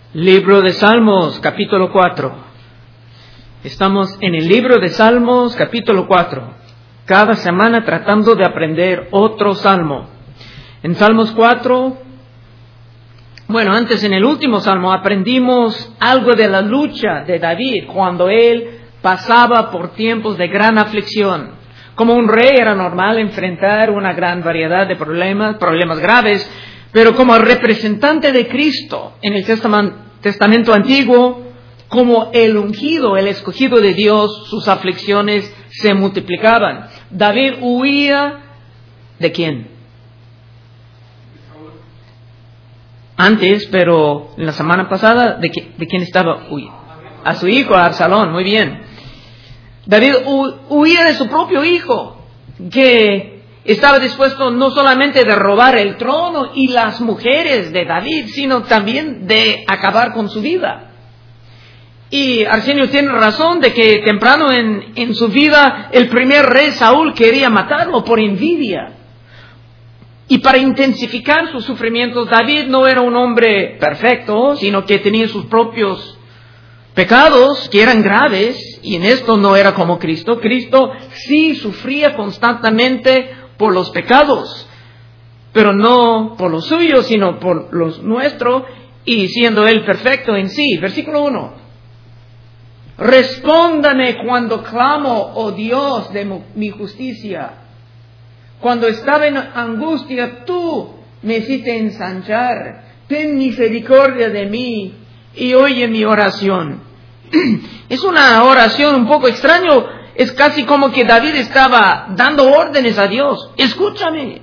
Libro de Salmos, capítulo 4. Estamos en el libro de Salmos, capítulo 4. Cada semana tratando de aprender otro salmo. En Salmos 4, antes en el último salmo aprendimos algo de la lucha de David cuando él pasaba por tiempos de gran aflicción. Como un rey era normal enfrentar una gran variedad de problemas graves, pero como representante de Cristo en el Testamento Antiguo, como el ungido, el escogido de Dios, sus aflicciones se multiplicaban. David huía ¿de quién? Antes, pero en la semana pasada, ¿de quién estaba huyendo? A su hijo, a Absalón, muy bien. David huía de su propio hijo, que estaba dispuesto no solamente de robar el trono y las mujeres de David, sino también de acabar con su vida. Y Arsenio tiene razón de que temprano en su vida el primer rey Saúl quería matarlo por envidia. Y para intensificar sus sufrimientos, David no era un hombre perfecto, sino que tenía sus propios pecados que eran graves, y en esto no era como Cristo. Cristo sí sufría constantemente por los pecados, pero no por los suyos, sino por los nuestros, y siendo Él perfecto en sí. Versículo 1. Respóndame cuando clamo, oh Dios de mi justicia. Cuando estaba en angustia, tú me hiciste ensanchar. Ten misericordia de mí y oye mi oración. Es una oración un poco extraña. Es casi como que David estaba dando órdenes a Dios. Escúchame.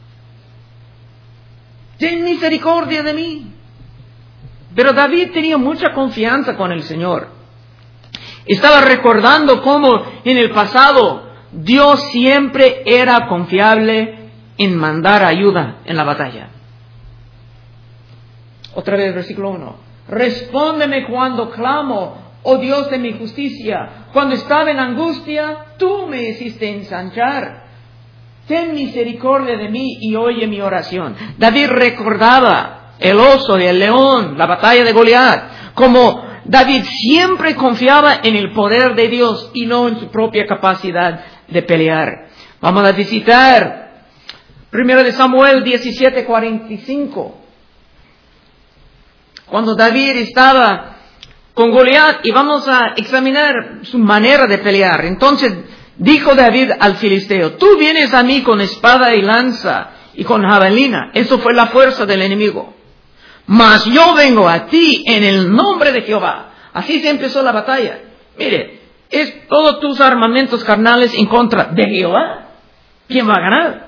Ten misericordia de mí. Pero David tenía mucha confianza con el Señor. Estaba recordando cómo en el pasado Dios siempre era confiable en mandar ayuda en la batalla. Otra vez, versículo 1. Respóndeme cuando clamo, oh Dios de mi justicia. Cuando estaba en angustia, tú me hiciste ensanchar. Ten misericordia de mí y oye mi oración. David recordaba el oso y el león, la batalla de Goliat, como David siempre confiaba en el poder de Dios y no en su propia capacidad de pelear. Vamos a visitar 1 Samuel 17:45. Cuando David estaba con Goliat, y vamos a examinar su manera de pelear. Entonces dijo David al filisteo: tú vienes a mí con espada y lanza y con jabalina. Eso fue la fuerza del enemigo. Mas yo vengo a ti en el nombre de Jehová. Así se empezó la batalla. Mire, es todos tus armamentos carnales en contra de Jehová. ¿Quién va a ganar?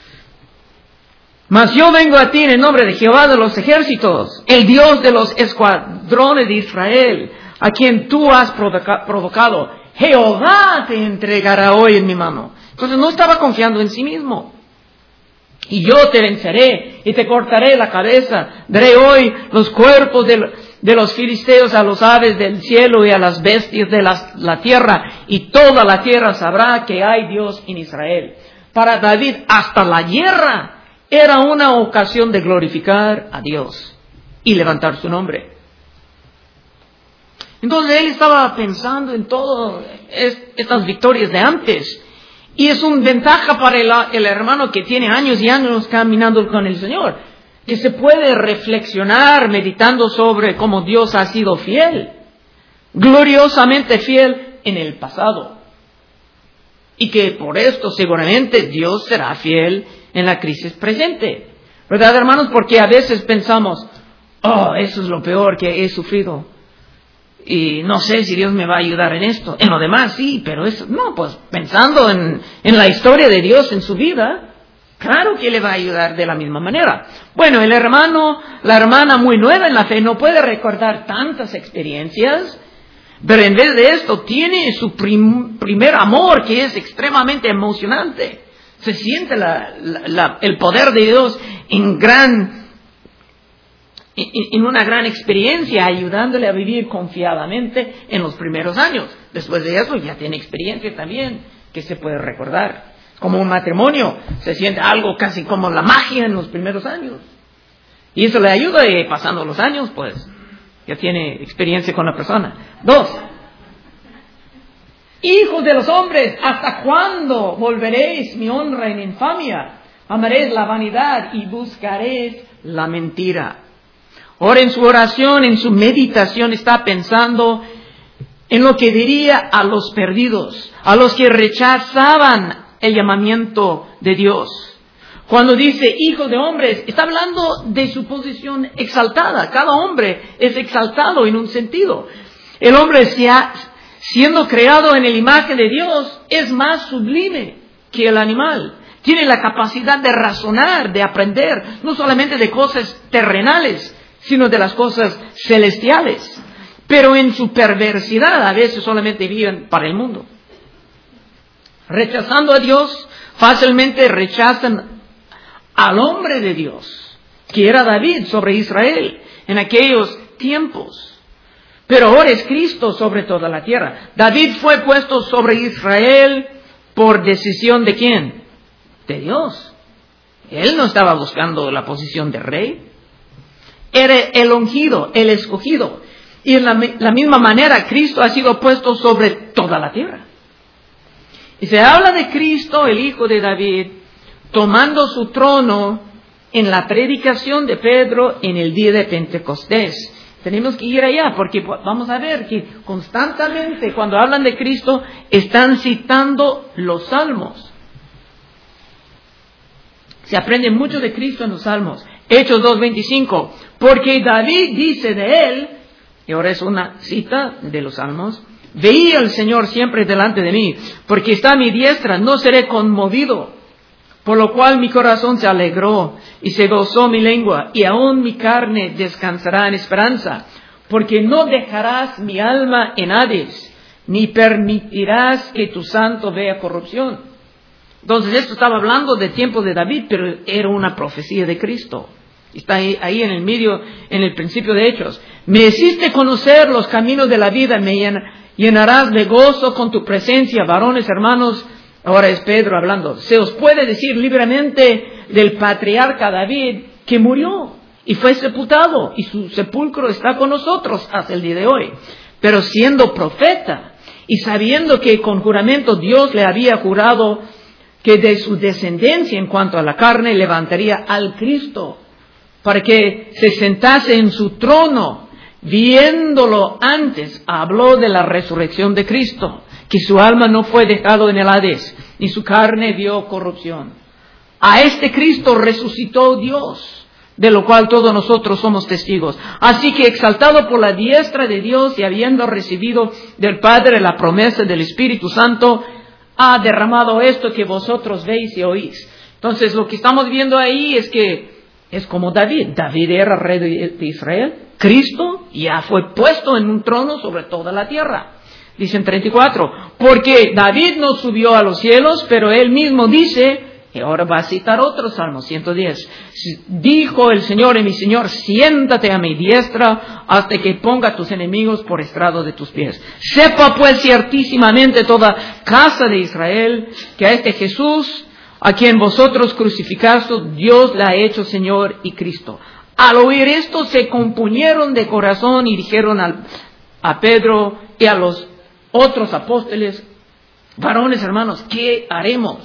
Mas yo vengo a ti en el nombre de Jehová de los ejércitos, el Dios de los escuadrones de Israel, a quien tú has provocado. Jehová te entregará hoy en mi mano. Entonces no estaba confiando en sí mismo. Y yo te venceré y te cortaré la cabeza. Daré hoy los cuerpos de los filisteos a los aves del cielo y a las bestias de la tierra. Y toda la tierra sabrá que hay Dios en Israel. Para David, hasta la guerra era una ocasión de glorificar a Dios y levantar su nombre. Entonces él estaba pensando en todas estas victorias de antes. Y es una ventaja para el hermano que tiene años y años caminando con el Señor, que se puede reflexionar meditando sobre cómo Dios ha sido fiel, gloriosamente fiel en el pasado. Y que por esto seguramente Dios será fiel en la crisis presente. ¿Verdad, hermanos? Porque a veces pensamos, eso es lo peor que he sufrido. Y no sé si Dios me va a ayudar en esto. En lo demás sí, pero eso no, pues pensando en la historia de Dios en su vida, claro que le va a ayudar de la misma manera. Bueno, el hermano, la hermana muy nueva en la fe no puede recordar tantas experiencias, pero en vez de esto tiene su primer amor, que es extremadamente emocionante. Se siente el poder de Dios en una gran experiencia, ayudándole a vivir confiadamente en los primeros años. Después de eso ya tiene experiencia también que se puede recordar. Como un matrimonio, se siente algo casi como la magia en los primeros años. Y eso le ayuda, y pasando los años, pues Ya tiene experiencia con la persona. 2. Hijos de los hombres, ¿hasta cuándo volveréis mi honra en infamia? Amaréis la vanidad y buscaréis la mentira. Ahora en su oración, en su meditación, está pensando en lo que diría a los perdidos, a los que rechazaban el llamamiento de Dios. Cuando dice hijos de hombres, está hablando de su posición exaltada. Cada hombre es exaltado en un sentido. El hombre, siendo creado en la imagen de Dios, es más sublime que el animal. Tiene la capacidad de razonar, de aprender, no solamente de cosas terrenales, sino de las cosas celestiales. Pero en su perversidad a veces solamente viven para el mundo. Rechazando a Dios, fácilmente rechazan al hombre de Dios, que era David sobre Israel en aquellos tiempos. Pero ahora es Cristo sobre toda la tierra. David fue puesto sobre Israel por decisión ¿de quién? De Dios. Él no estaba buscando la posición de rey. Era el ungido, el escogido. Y en la misma manera Cristo ha sido puesto sobre toda la tierra. Y se habla de Cristo, el hijo de David, tomando su trono en la predicación de Pedro en el día de Pentecostés. Tenemos que ir allá porque vamos a ver que constantemente cuando hablan de Cristo están citando los salmos. Se aprende mucho de Cristo en los salmos. Hechos 2:25. Porque David dice de él, y ahora es una cita de los salmos: veía al Señor siempre delante de mí, porque está a mi diestra, no seré conmovido. Por lo cual mi corazón se alegró y se gozó mi lengua, y aún mi carne descansará en esperanza, porque no dejarás mi alma en Hades, ni permitirás que tu santo vea corrupción. Entonces esto estaba hablando de tiempo de David, pero era una profecía de Cristo. Está ahí en el medio, en el principio de Hechos. Me hiciste conocer los caminos de la vida, me llenarás de gozo con tu presencia, varones hermanos. Ahora es Pedro hablando. Se os puede decir libremente del patriarca David que murió y fue sepultado, y su sepulcro está con nosotros hasta el día de hoy. Pero siendo profeta y sabiendo que con juramento Dios le había jurado que de su descendencia en cuanto a la carne levantaría al Cristo para que se sentase en su trono, viéndolo antes, habló de la resurrección de Cristo, que su alma no fue dejado en el Hades, ni su carne vio corrupción. A este Cristo resucitó Dios, de lo cual todos nosotros somos testigos. Así que exaltado por la diestra de Dios y habiendo recibido del Padre la promesa del Espíritu Santo, ha derramado esto que vosotros veis y oís. Entonces lo que estamos viendo ahí es que es como David. David era rey de Israel. Cristo ya fue puesto en un trono sobre toda la tierra. Dice en 34, porque David no subió a los cielos, pero él mismo dice, y ahora va a citar otro Salmo 110, dijo el Señor a mi Señor, siéntate a mi diestra hasta que ponga a tus enemigos por estrado de tus pies. Sepa pues ciertísimamente toda casa de Israel que a este Jesús, a quien vosotros crucificaste, Dios le ha hecho Señor y Cristo. Al oír esto se compunieron de corazón y dijeron a Pedro y a los otros apóstoles, varones hermanos, ¿qué haremos?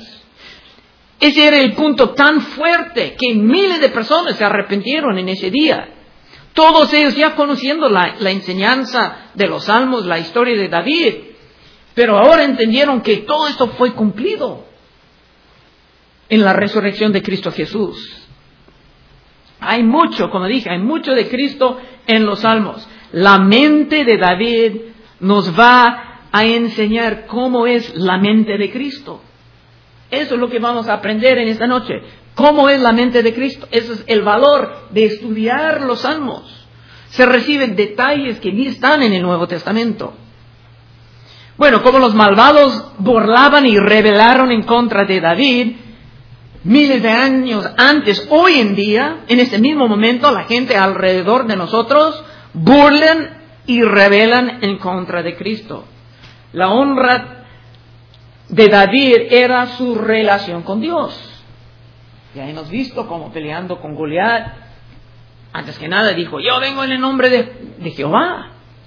Ese era el punto tan fuerte que miles de personas se arrepintieron en ese día. Todos ellos ya conociendo la enseñanza de los salmos, la historia de David, pero ahora entendieron que todo esto fue cumplido en la resurrección de Cristo Jesús. Hay mucho, como dije, hay mucho de Cristo en los salmos. La mente de David nos va a enseñar cómo es la mente de Cristo. Eso es lo que vamos a aprender en esta noche. ¿Cómo es la mente de Cristo? Ese es el valor de estudiar los salmos. Se reciben detalles que ni están en el Nuevo Testamento. Bueno, como los malvados burlaban y rebelaron en contra de David miles de años antes, hoy en día, en este mismo momento, la gente alrededor de nosotros burlan y rebelan en contra de Cristo. La honra de David era su relación con Dios. Ya hemos visto cómo peleando con Goliat, Antes que nada dijo, yo vengo en el nombre de Jehová.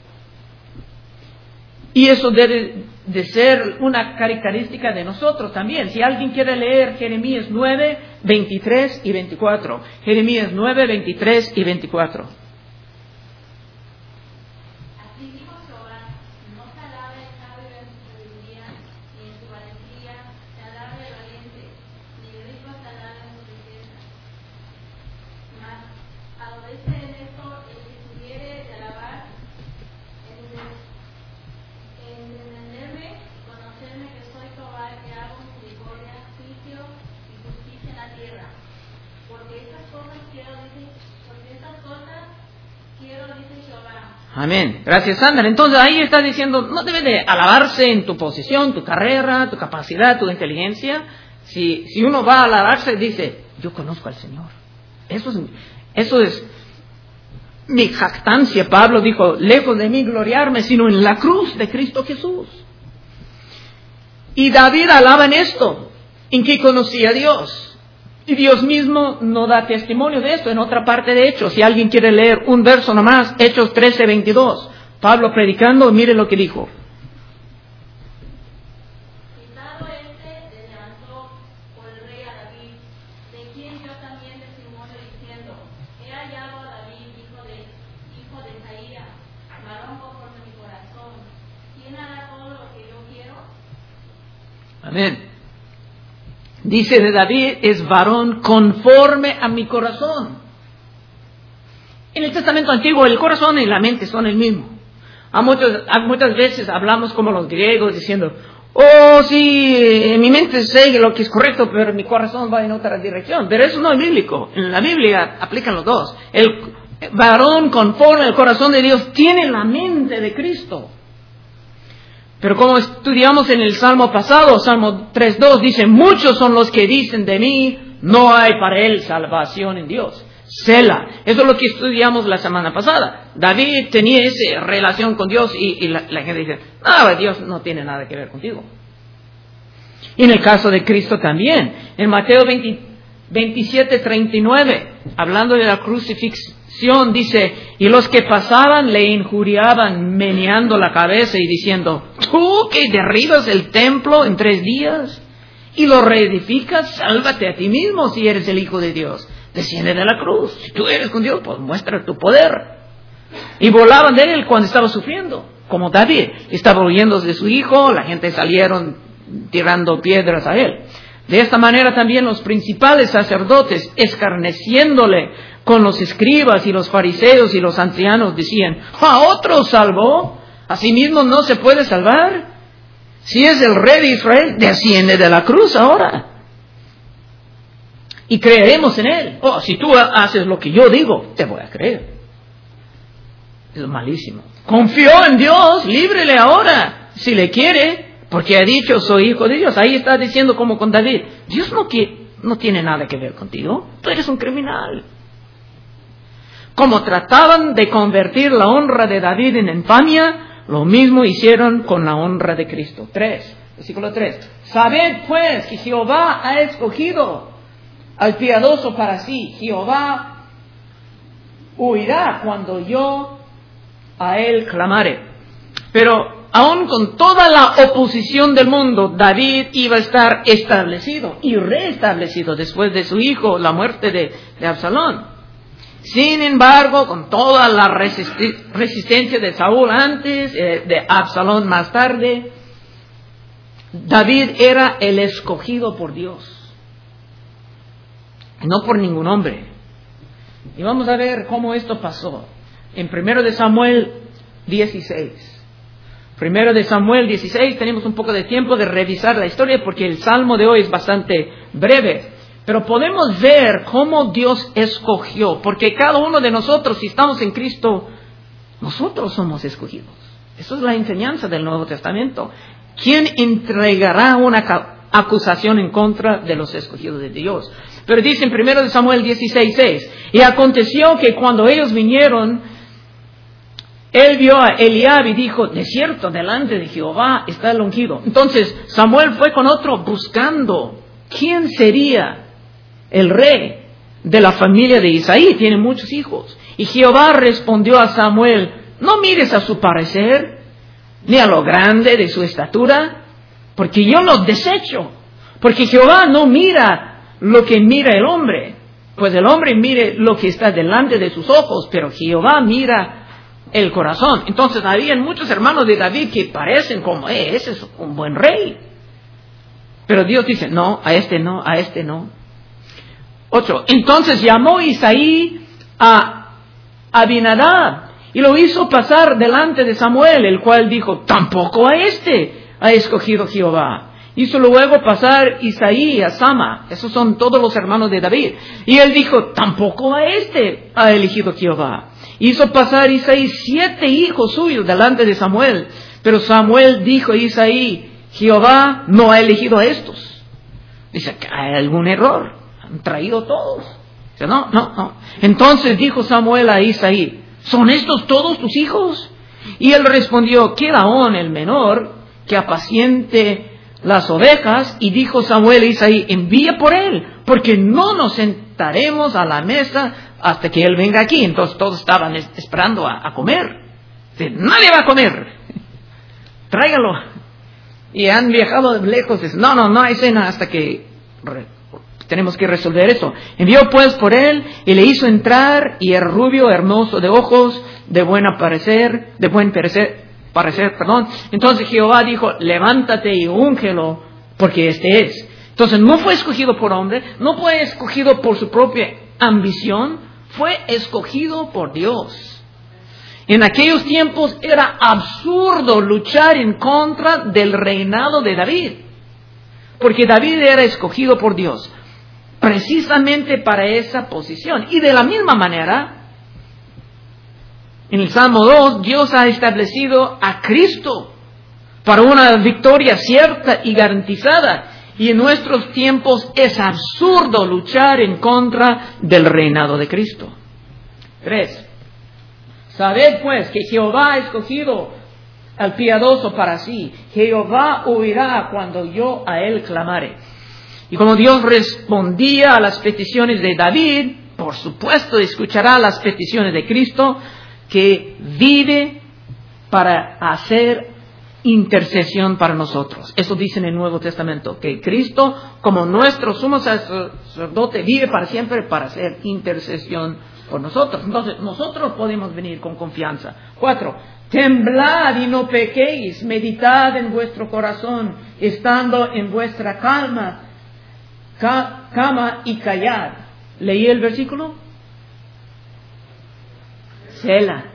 Y eso debe de ser una característica de nosotros también. Si alguien quiere leer Jeremías 9, 23 y 24. Jeremías 9, 23 y 24. Así dijo Jehová, no se alabe el sabio en su sabiduría, ni en su valentía se alabe el valiente, ni el rico se alabe en su riqueza. Mas adolece en esto el que tuviere de alabar, en entenderme y conocerme que soy Jehová, que hago misericordia, juicio y justicia en la tierra. Porque estas cosas quiero, dice Jehová. Amén. Gracias, Sandra. Entonces ahí está diciendo, no debe de alabarse en tu posición, tu carrera, tu capacidad, tu inteligencia. Si uno va a alabarse, dice, yo conozco al Señor. Eso es mi jactancia. Pablo dijo, lejos de mí gloriarme, sino en la cruz de Cristo Jesús. Y David alaba en esto, en que conocía a Dios. Y Dios mismo no da testimonio de esto en otra parte de Hechos. Si alguien quiere leer un verso nomás, Hechos 13, 22. Pablo predicando, mire lo que dijo. Citado este, le levantó por el rey a David, de quien yo también testimonio diciendo, he hallado a David, hijo de Isaías, varón conforme a mi corazón. ¿Quién hará todo lo que yo quiero? Amén. Dice de David, es varón conforme a mi corazón. En el Testamento Antiguo, el corazón y la mente son el mismo. Muchas veces hablamos como los griegos diciendo, oh sí, en mi mente sé lo que es correcto, pero mi corazón va en otra dirección. Pero eso no es bíblico. En la Biblia aplican los dos. El varón conforme al corazón de Dios tiene la mente de Cristo. Pero como estudiamos en el Salmo pasado, Salmo 3.2, dice, muchos son los que dicen de mí, no hay para él salvación en Dios. Sela. Eso es lo que estudiamos la semana pasada. David tenía esa relación con Dios y la gente dice, no, Dios no tiene nada que ver contigo. Y en el caso de Cristo también. En Mateo 27:39, hablando de la crucifixión, dice, y los que pasaban le injuriaban meneando la cabeza y diciendo, tú que derribas el templo en 3 días y lo reedificas, sálvate a ti mismo si eres el Hijo de Dios. Desciende de la cruz. Si tú eres con Dios, pues muestra tu poder. Y volaban de él cuando estaba sufriendo, como David. Estaba huyendo de su hijo, la gente salieron tirando piedras a él. De esta manera también los principales sacerdotes, escarneciéndole con los escribas y los fariseos y los ancianos, decían, ¿a otro salvó? ¿A sí mismo no se puede salvar? Si es el rey de Israel, desciende de la cruz ahora. Y creeremos en él. Oh, si tú haces lo que yo digo, te voy a creer. Es malísimo. Confió en Dios, líbrele ahora, si le quiere, porque ha dicho, soy hijo de Dios. Ahí está diciendo como con David, Dios no tiene nada que ver contigo, tú eres un criminal. Como trataban de convertir la honra de David en infamia, lo mismo hicieron con la honra de Cristo. Versículo 3. Sabed pues que Jehová ha escogido al piadoso para sí. Jehová huirá cuando yo a él clamare. Pero aún con toda la oposición del mundo, David iba a estar establecido y reestablecido después de su hijo, la muerte de Absalón. Sin embargo, con toda la resistencia de Saúl antes, de Absalón más tarde, David era el escogido por Dios, no por ningún hombre. Y vamos a ver cómo esto pasó. En 1 de Samuel 16. 1 de Samuel 16, tenemos un poco de tiempo de revisar la historia porque el salmo de hoy es bastante breve. Pero podemos ver cómo Dios escogió, porque cada uno de nosotros, si estamos en Cristo, nosotros somos escogidos. Eso es la enseñanza del Nuevo Testamento. ¿Quién entregará una acusación en contra de los escogidos de Dios? Pero dice en 1 de Samuel 16:6, y aconteció que cuando ellos vinieron, él vio a Eliab y dijo, de cierto, delante de Jehová está el ungido. Entonces Samuel fue con otro buscando quién sería el rey de la familia de Isaí, tiene muchos hijos. Y Jehová respondió a Samuel, no mires a su parecer, ni a lo grande de su estatura, porque yo lo desecho. Porque Jehová no mira lo que mira el hombre, pues el hombre mire lo que está delante de sus ojos, pero Jehová mira el corazón. Entonces había muchos hermanos de David que parecen como, ese es un buen rey. Pero Dios dice, no, a este no, a este no. 8. Entonces llamó Isaí a Abinadab y lo hizo pasar delante de Samuel, el cual dijo, tampoco a este ha escogido Jehová. Hizo luego pasar Isaí a Sama, esos son todos los hermanos de David. Y él dijo, tampoco a este ha elegido Jehová. Hizo pasar Isaí 7 hijos suyos delante de Samuel. Pero Samuel dijo a Isaí, Jehová no ha elegido a estos. Dice, ¿hay algún error? Han traído todos. Dice, no. Entonces dijo Samuel a Isaí, ¿son estos todos tus hijos? Y él respondió, queda aún el menor que apaciente las ovejas. Y dijo Samuel a Isaí, envía por él, porque no nos sentaremos a la mesa hasta que él venga aquí. Entonces todos estaban esperando a comer. Dice, nadie va a comer. Tráigalo. Y han viajado lejos. Dice, no hay cena hasta que tenemos que resolver eso. Envió pues por él y le hizo entrar, y era rubio, hermoso de ojos, de buen parecer. Entonces Jehová dijo, levántate y úngelo, porque este es. Entonces no fue escogido por hombre, no fue escogido por su propia ambición, fue escogido por Dios. En aquellos tiempos era absurdo luchar en contra del reinado de David, porque David era escogido por Dios precisamente para esa posición. Y de la misma manera, en el Salmo 2, Dios ha establecido a Cristo para una victoria cierta y garantizada. Y en nuestros tiempos es absurdo luchar en contra del reinado de Cristo. 3. Sabed pues que Jehová ha escogido al piadoso para sí. Jehová oirá cuando yo a él clamare. Y como Dios respondía a las peticiones de David, por supuesto escuchará las peticiones de Cristo, que vive para hacer intercesión para nosotros. Eso dice en el Nuevo Testamento, que Cristo, como nuestro sumo sacerdote, vive para siempre para hacer intercesión por nosotros. Entonces, nosotros podemos venir con confianza. 4. Temblad y no pequéis, meditad en vuestro corazón, estando en vuestra cama y callad. ¿Leí el versículo? Sela.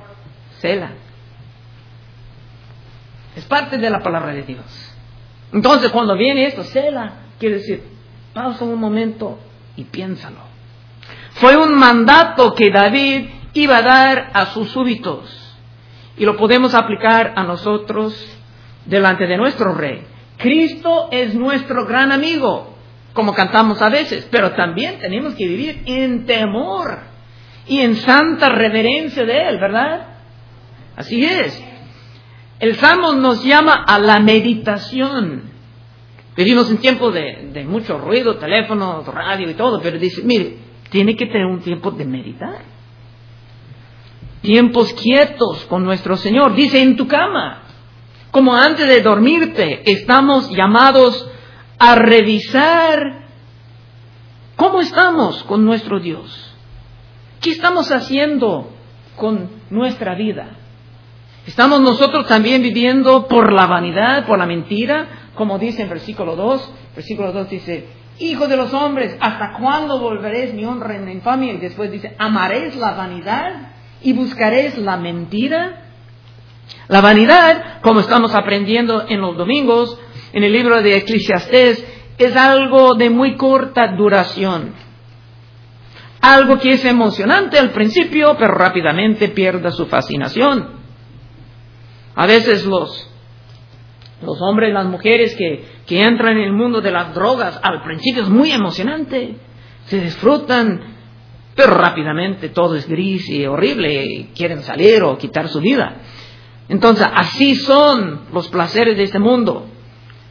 Es parte de la palabra de Dios. Entonces, cuando viene esto, Sela, quiere decir, pausa un momento y piénsalo. Fue un mandato que David iba a dar a sus súbditos. Y lo podemos aplicar a nosotros delante de nuestro Rey. Cristo es nuestro gran amigo, como cantamos a veces, pero también tenemos que vivir en temor y en santa reverencia de Él, ¿verdad? Así es. El Salmo nos llama a la meditación. Vivimos en tiempos de mucho ruido, teléfono, radio y todo, pero dice, mire, tiene que tener un tiempo de meditar. Tiempos quietos con nuestro Señor. Dice, en tu cama, como antes de dormirte, estamos llamados a revisar cómo estamos con nuestro Dios. ¿Qué estamos haciendo con nuestra vida? ¿Estamos nosotros también viviendo por la vanidad, por la mentira? Como dice en versículo 2. Versículo 2 dice, hijo de los hombres, ¿hasta cuándo volveréis mi honra en infamia? Y después dice, ¿amaréis la vanidad y buscaréis la mentira? La vanidad, como estamos aprendiendo en los domingos, en el libro de Eclesiastés, es algo de muy corta duración. Algo que es emocionante al principio, pero rápidamente pierde su fascinación. A veces los hombres, las mujeres que entran en el mundo de las drogas, al principio es muy emocionante, se disfrutan, pero rápidamente todo es gris y horrible, y quieren salir o quitar su vida. Entonces, así son los placeres de este mundo.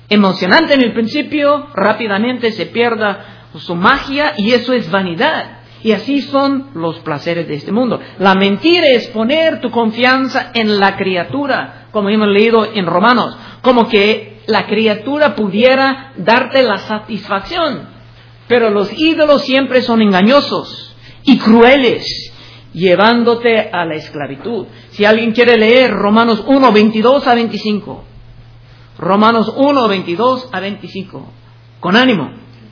Emocionante en el principio, rápidamente se pierda su magia, y eso es vanidad. Y así son los placeres de este mundo. La mentira es poner tu confianza en la criatura, como hemos leído en Romanos, como que la criatura pudiera darte la satisfacción. Pero los ídolos siempre son engañosos y crueles, llevándote a la esclavitud. Si alguien quiere leer Romanos 1, 22 a 25. Romanos 1, 22 a 25. Con ánimo.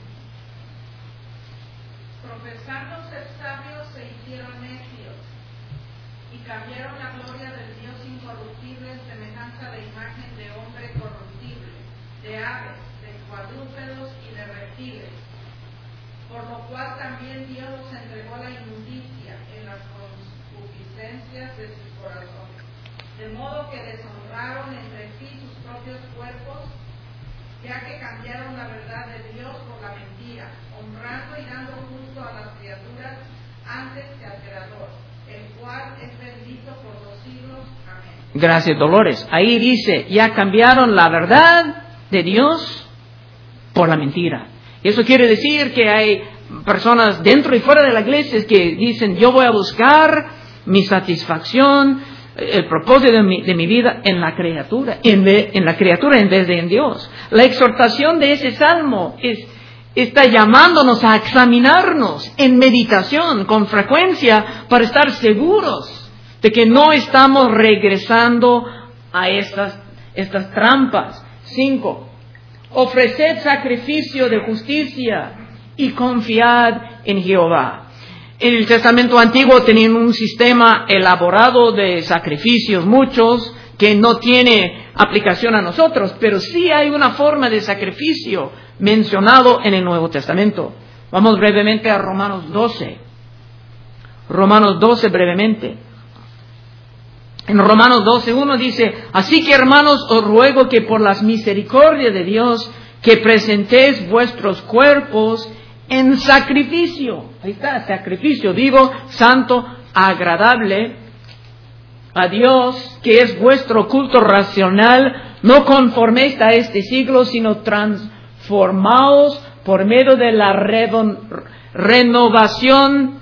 Profesando ser sabios se hicieron necios y cambiaron la gloria del Dios incorruptible en semejanza de imagen de hombre corruptible, de aves, de cuadrúpedos y de reptiles. Por lo cual también Dios los entregó a la inmundicia en las concupiscencias de sus corazones, de modo que deshonraron entre sí sus propios cuerpos, ya que cambiaron la verdad de Dios por la mentira, honrando y dando gusto a las criaturas antes que al Creador, el cual es bendito por los siglos. Amén. Gracias, Dolores. Ahí dice, ya cambiaron la verdad de Dios por la mentira. Eso quiere decir que hay personas dentro y fuera de la iglesia que dicen, yo voy a buscar mi satisfacción, el propósito de mi vida en la criatura, en la criatura en vez de en Dios. La exhortación de ese salmo está llamándonos a examinarnos en meditación con frecuencia para estar seguros de que no estamos regresando a estas trampas. 5. Ofreced sacrificio de justicia y confiad en Jehová. En el Testamento Antiguo tenían un sistema elaborado de sacrificios, muchos, que no tiene aplicación a nosotros, pero sí hay una forma de sacrificio mencionado en el Nuevo Testamento. Vamos brevemente a Romanos 12. Romanos 12 brevemente. En Romanos 12:1 dice, así que hermanos os ruego que por las misericordias de Dios que presentéis vuestros cuerpos en sacrificio. Ahí está, sacrificio, digo, santo, agradable a Dios, que es vuestro culto racional. No conforméis a este siglo, sino transformaos por medio de la renovación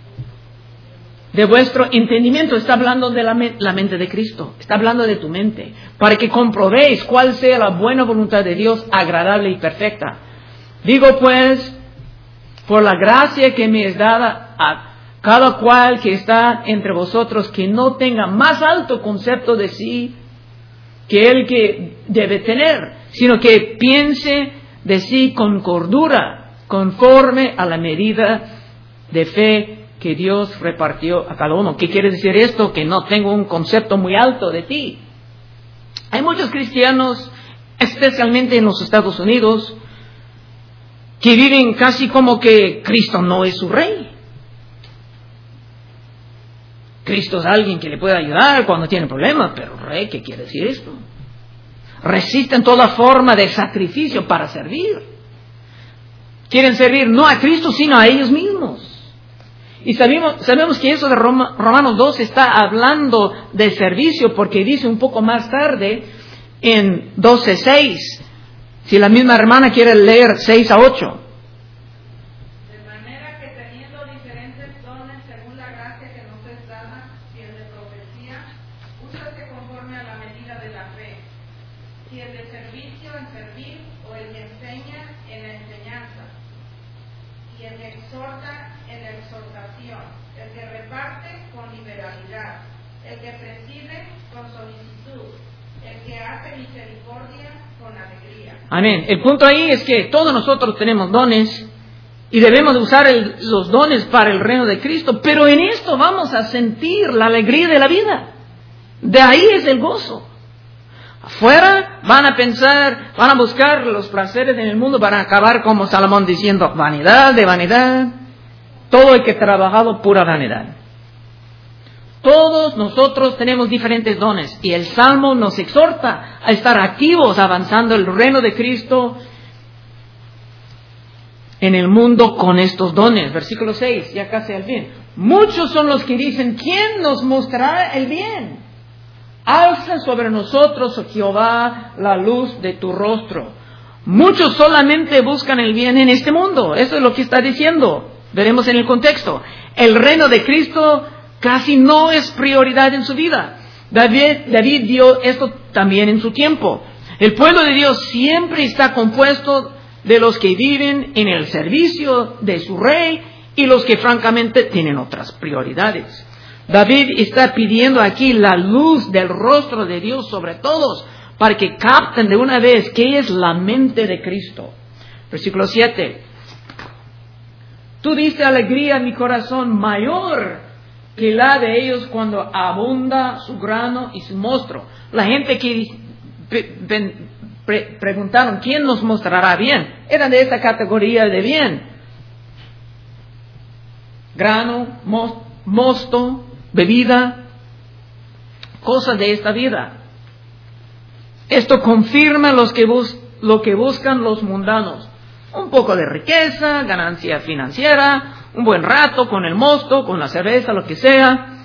de vuestro entendimiento. Está hablando de la mente de Cristo. Está hablando de tu mente. Para que comprobéis cuál sea la buena voluntad de Dios, agradable y perfecta. Digo pues, por la gracia que me es dada a cada cual que está entre vosotros, que no tenga más alto concepto de sí que el que debe tener, sino que piense de sí con cordura, conforme a la medida de fe que Dios repartió a cada uno. ¿Qué quiere decir esto? Que no tengo un concepto muy alto de ti. Hay muchos cristianos, especialmente en los Estados Unidos, que viven casi como que Cristo no es su rey. Cristo es alguien que le puede ayudar cuando tiene problemas, pero rey, ¿qué quiere decir esto? Resisten toda forma de sacrificio para servir. Quieren servir no a Cristo, sino a ellos mismos. Y sabemos que eso de Romanos 2 está hablando de servicio, porque dice un poco más tarde en 12:6, si la misma hermana quiere leer 6 a 8. De manera que teniendo diferentes dones según la gracia que nos es dada, si el de profecía, úsase conforme a la medida de la fe, si el de servicio en servir, o el que enseña en la enseñanza, y el que exhorta en la exhortación, el que reparte con liberalidad, el que preside con solicitud, el que hace misericordia con alegría. Amén. El punto ahí es que todos nosotros tenemos dones y debemos de usar los dones para el reino de Cristo, pero en esto vamos a sentir la alegría de la vida. De ahí es el gozo. Afuera van a pensar, van a buscar los placeres en el mundo, van a acabar como Salomón diciendo, vanidad de vanidad, todo el que ha trabajado pura vanidad. Todos nosotros tenemos diferentes dones y el Salmo nos exhorta a estar activos avanzando el reino de Cristo en el mundo con estos dones. Versículo 6, ya casi al fin. Muchos son los que dicen, ¿quién nos mostrará el bien? Alza sobre nosotros, oh Jehová, la luz de tu rostro. Muchos solamente buscan el bien en este mundo. Eso es lo que está diciendo. Veremos en el contexto. El reino de Cristo casi no es prioridad en su vida. David dio esto también en su tiempo. El pueblo de Dios siempre está compuesto de los que viven en el servicio de su rey y los que francamente tienen otras prioridades. David está pidiendo aquí la luz del rostro de Dios sobre todos para que capten de una vez qué es la mente de Cristo. Versículo 7. Tú diste alegría a mi corazón mayor que la de ellos cuando abunda su grano y su mosto. La gente que preguntaron, ¿quién nos mostrará bien? Eran de esta categoría de bien. Grano, mosto, bebida, cosas de esta vida. Esto confirma lo que buscan los mundanos. Un poco de riqueza, ganancia financiera, un buen rato con el mosto, con la cerveza, lo que sea.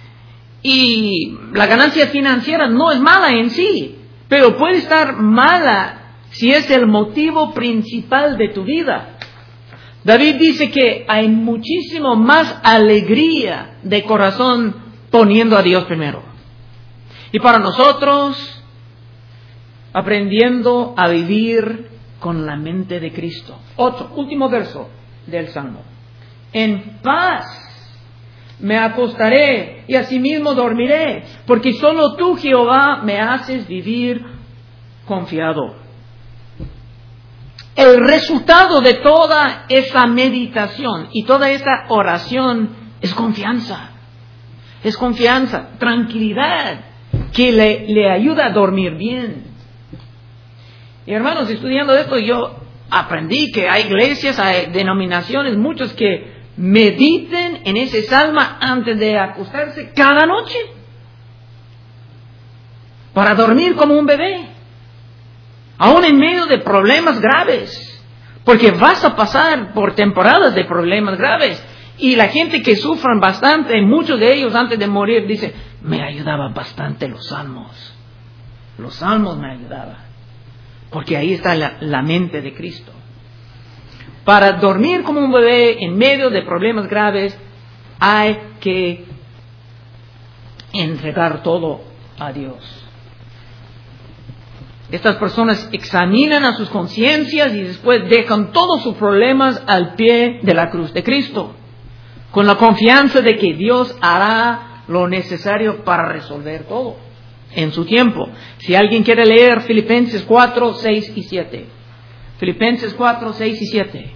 Y la ganancia financiera no es mala en sí, pero puede estar mala si es el motivo principal de tu vida. David dice que hay muchísimo más alegría de corazón poniendo a Dios primero. Y para nosotros, aprendiendo a vivir con la mente de Cristo. Último verso del Salmo. En paz me acostaré y asimismo dormiré, porque solo tú, Jehová, me haces vivir confiado. El resultado de toda esa meditación y toda esa oración es confianza. Es confianza, tranquilidad, que le ayuda a dormir bien. Y hermanos, estudiando esto, yo aprendí que hay iglesias, hay denominaciones, muchos que mediten en ese salmo antes de acostarse cada noche, para dormir como un bebé, aún en medio de problemas graves, porque vas a pasar por temporadas de problemas graves. Y la gente que sufran bastante, muchos de ellos antes de morir dicen, me ayudaban bastante los salmos me ayudaban. Porque ahí está la mente de Cristo. Para dormir como un bebé en medio de problemas graves, hay que entregar todo a Dios. Estas personas examinan a sus conciencias y después dejan todos sus problemas al pie de la cruz de Cristo, con la confianza de que Dios hará lo necesario para resolver todo en su tiempo. Si alguien quiere leer Filipenses 4, 6 y 7. Filipenses 4, 6 y 7.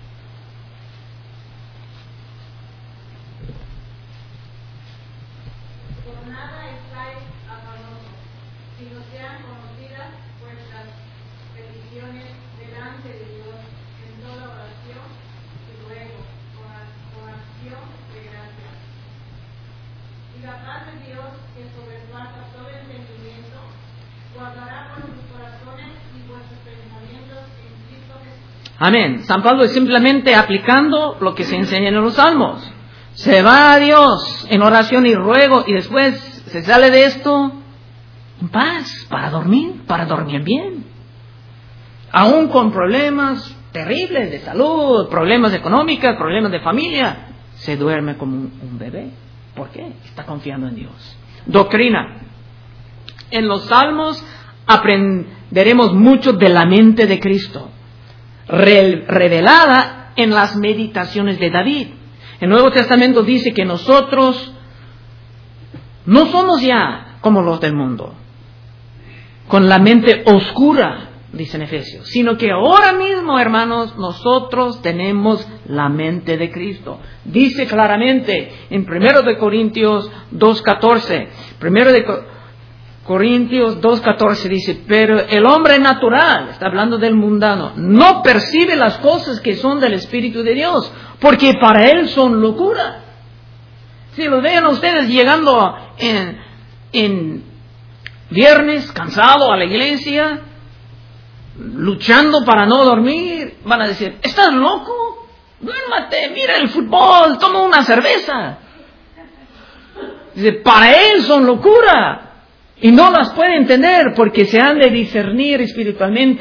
Por nada estáis afanosos, sino sean conocidas vuestras peticiones delante de Dios en toda oración y ruego, con acción de gracias. Y la paz de Dios, que sobrepasa todo entendimiento, guardará vuestros corazones y vuestros pensamientos en Cristo Jesús. Amén. San Pablo es simplemente aplicando lo que se enseña en los salmos. Se va a Dios en oración y ruego y después se sale de esto en paz, para dormir bien. Aún con problemas terribles de salud, problemas económicos, problemas de familia, se duerme como un bebé. ¿Por qué? Está confiando en Dios. Doctrina. En los salmos aprenderemos mucho de la mente de Cristo, revelada en las meditaciones de David. El Nuevo Testamento dice que nosotros no somos ya como los del mundo, con la mente oscura, dice en Efesios, sino que ahora mismo, hermanos, nosotros tenemos la mente de Cristo. Dice claramente en 1 de Corintios 2:14, 1 de Corintios 2:14 dice, pero el hombre natural, está hablando del mundano, no percibe las cosas que son del Espíritu de Dios, porque para él son locura. Si lo vean ustedes llegando en viernes, cansado a la iglesia, luchando para no dormir, van a decir, ¿estás loco? Duérmate, mira el fútbol, toma una cerveza. Dice, para él son locura. Y no las puede entender porque se han de discernir espiritualmente.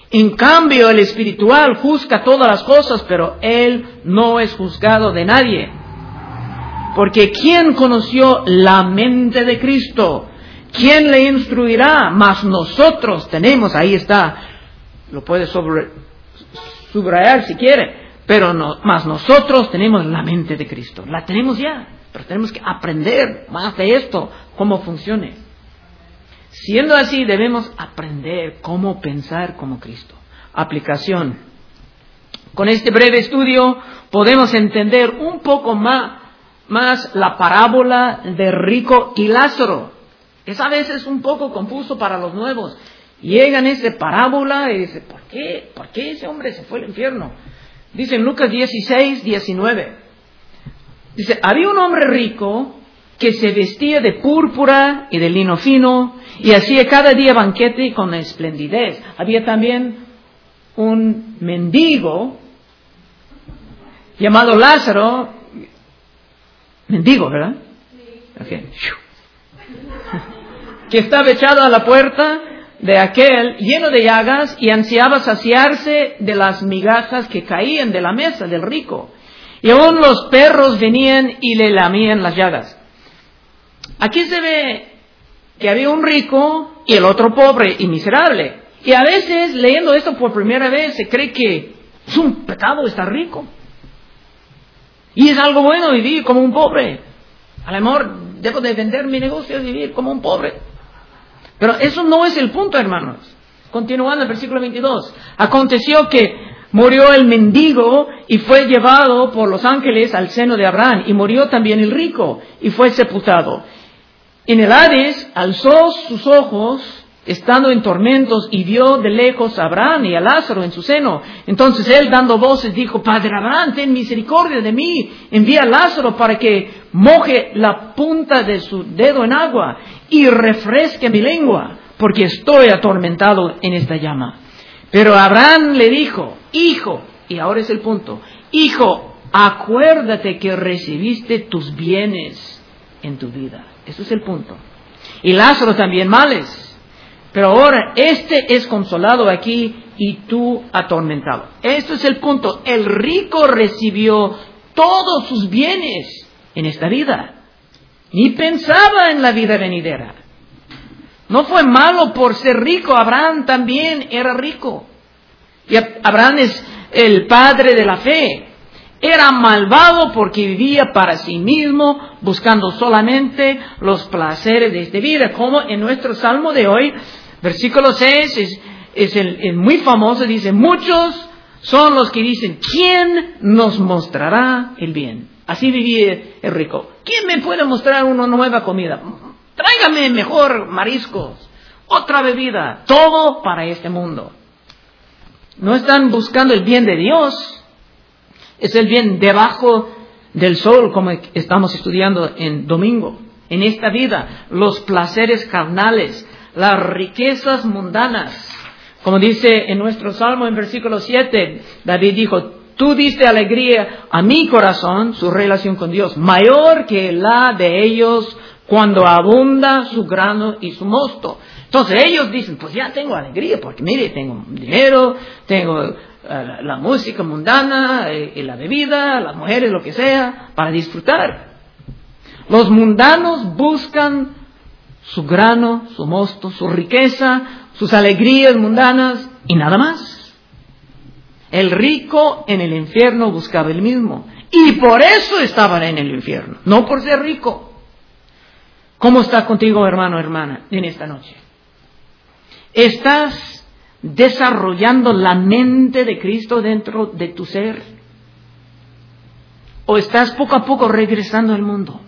En cambio, el espiritual juzga todas las cosas, pero él no es juzgado de nadie. Porque ¿quién conoció la mente de Cristo? ¿Quién le instruirá? Mas nosotros tenemos, ahí está, lo puede subrayar si quiere, pero mas nosotros tenemos la mente de Cristo. La tenemos ya, pero tenemos que aprender más de esto, cómo funciona. Siendo así, debemos aprender cómo pensar como Cristo. Aplicación. Con este breve estudio podemos entender un poco más la parábola de rico y Lázaro. Es a veces un poco confuso para los nuevos. Llegan a esta parábola y dicen, ¿por qué ese hombre se fue al infierno? Dice en Lucas 16, 19. Dice, había un hombre rico que se vestía de púrpura y de lino fino y hacía cada día banquete con esplendidez. Había también un mendigo llamado Lázaro. Mendigo, ¿verdad? Okay. Que estaba echado a la puerta de aquel lleno de llagas y ansiaba saciarse de las migajas que caían de la mesa del rico. Y aún los perros venían y le lamían las llagas. Aquí se ve que había un rico y el otro pobre y miserable. Y a veces, leyendo esto por primera vez, se cree que es un pecado estar rico. Y es algo bueno vivir como un pobre. A lo mejor debo de vender mi negocio y vivir como un pobre. Pero eso no es el punto, hermanos. Continuando el versículo 22. Aconteció que murió el mendigo y fue llevado por los ángeles al seno de Abraham. Y murió también el rico y fue sepultado. En el Hades alzó sus ojos, estando en tormentos, y vio de lejos a Abraham y a Lázaro en su seno. Entonces él, dando voces, dijo, Padre Abraham, ten misericordia de mí. Envía a Lázaro para que moje la punta de su dedo en agua y refresque mi lengua, porque estoy atormentado en esta llama. Pero Abraham le dijo, hijo, y ahora es el punto, hijo, acuérdate que recibiste tus bienes en tu vida. Eso es el punto. Y Lázaro también males. Pero ahora este es consolado aquí y tú atormentado. Esto es el punto. El rico recibió todos sus bienes en esta vida. Ni pensaba en la vida venidera. No fue malo por ser rico. Abraham también era rico. Y Abraham es el padre de la fe. Era malvado porque vivía para sí mismo, buscando solamente los placeres de esta vida. Como en nuestro salmo de hoy, versículo 6, es el muy famoso, dice, muchos son los que dicen, ¿quién nos mostrará el bien? Así vivía el rico. ¿Quién me puede mostrar una nueva comida? Tráigame mejor mariscos, otra bebida, todo para este mundo. No están buscando el bien de Dios. Es el bien debajo del sol, como estamos estudiando en domingo. En esta vida, los placeres carnales, las riquezas mundanas. Como dice en nuestro salmo en versículo 7, David dijo, tú diste alegría a mi corazón, su relación con Dios, mayor que la de ellos cuando abunda su grano y su mosto. Entonces ellos dicen, pues ya tengo alegría, porque mire, tengo dinero, tengo la música mundana, la bebida, las mujeres, lo que sea, para disfrutar. Los mundanos buscan su grano, su mosto, su riqueza, sus alegrías mundanas y nada más. El rico en el infierno buscaba el mismo. Y por eso estaban en el infierno, no por ser rico. ¿Cómo está contigo, hermano, hermana, en esta noche? ¿Estás desarrollando la mente de Cristo dentro de tu ser? ¿O estás poco a poco regresando al mundo?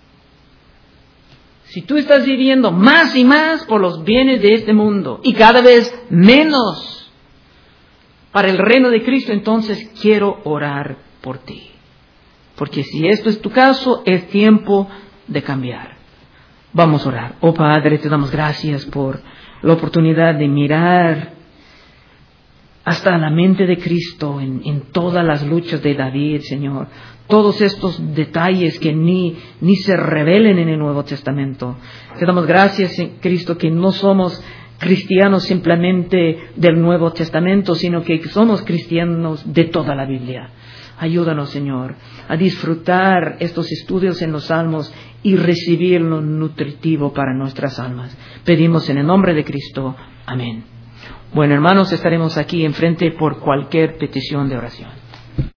Si tú estás viviendo más y más por los bienes de este mundo y cada vez menos para el reino de Cristo, entonces quiero orar por ti. Porque si esto es tu caso, es tiempo de cambiar. Vamos a orar. Oh Padre, te damos gracias por la oportunidad de mirar hasta la mente de Cristo en todas las luchas de David, Señor. Todos estos detalles que ni se revelen en el Nuevo Testamento. Te damos gracias, Cristo, que no somos cristianos simplemente del Nuevo Testamento, sino que somos cristianos de toda la Biblia. Ayúdanos, Señor, a disfrutar estos estudios en los Salmos y recibir lo nutritivo para nuestras almas. Pedimos en el nombre de Cristo. Amén. Bueno, hermanos, estaremos aquí enfrente por cualquier petición de oración.